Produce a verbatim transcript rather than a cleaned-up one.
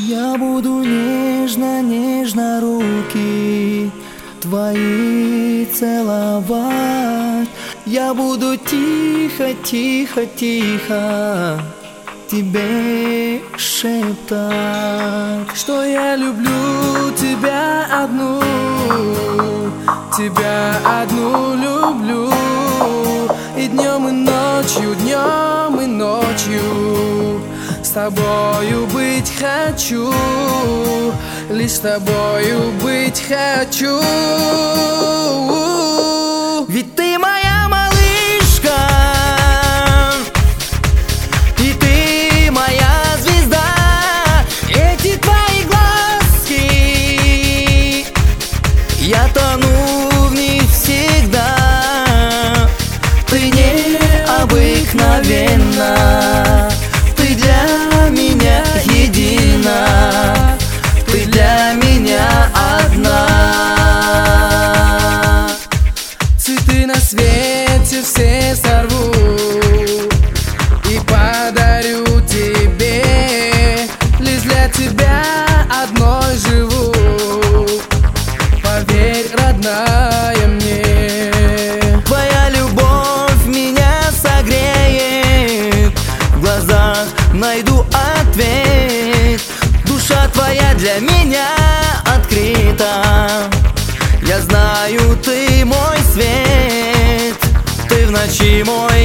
Я буду нежно-нежно руки твои целовать. Я буду тихо-тихо-тихо тебе шептать, что я люблю тебя одну, тебя одну люблю. И днем, и ночью, днем, и ночью с тобою быть хочу, лишь с тобою быть хочу. Ведь ты моя малышка, и ты моя звезда. Эти твои глазки, я тону в них всегда. Ты необыкновенна, ты для меня едина, ты для меня одна. Цветы на свете все сорву и подарю тебе, лишь для тебя одной живу. Поверь, родная, мне твоя любовь меня согреет, в глазах найду ответ. Душа твоя для меня открыта, я знаю, ты мой свет, ты в ночи мой